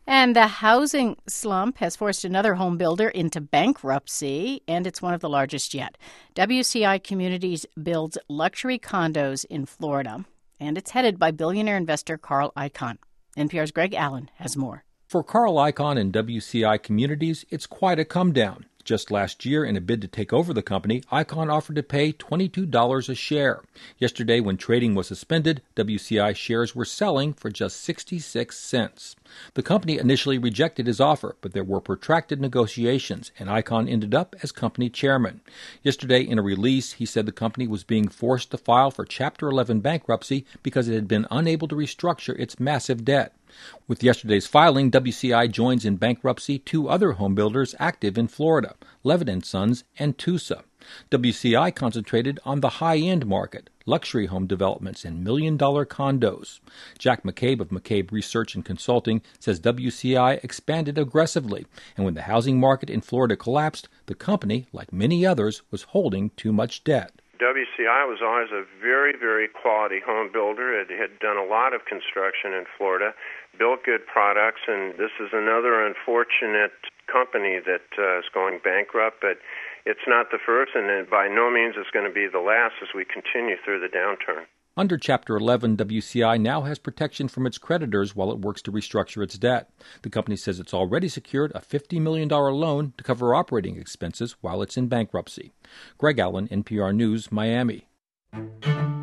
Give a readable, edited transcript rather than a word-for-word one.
And the housing slump has forced another home builder into bankruptcy, and it's one of the largest yet. WCI Communities builds luxury condos in Florida, and it's headed by billionaire investor Carl Icahn. NPR's Greg Allen has more. For Carl Icahn and WCI Communities, it's quite a come-down. Just last year, in a bid to take over the company, Icahn offered to pay $22 a share. Yesterday, when trading was suspended, WCI shares were selling for just 66 cents. The company initially rejected his offer, but there were protracted negotiations, and Icahn ended up as company chairman. Yesterday, in a release, he said the company was being forced to file for Chapter 11 bankruptcy because it had been unable to restructure its massive debt. With yesterday's filing, WCI joins in bankruptcy two other homebuilders active in Florida, Levitt & Sons and Tusa. WCI concentrated on the high-end market, luxury home developments and million-dollar condos. Jack McCabe of McCabe Research and Consulting says WCI expanded aggressively, and when the housing market in Florida collapsed, the company, like many others, was holding too much debt. WCI was always a very, very quality home builder. It had done a lot of construction in Florida, built good products, and this is another unfortunate company that is going bankrupt, but it's not the first, and by no means is going to be the last as we continue through the downturn. Under Chapter 11, WCI now has protection from its creditors while it works to restructure its debt. The company says it's already secured a $50 million loan to cover operating expenses while it's in bankruptcy. Greg Allen, NPR News, Miami.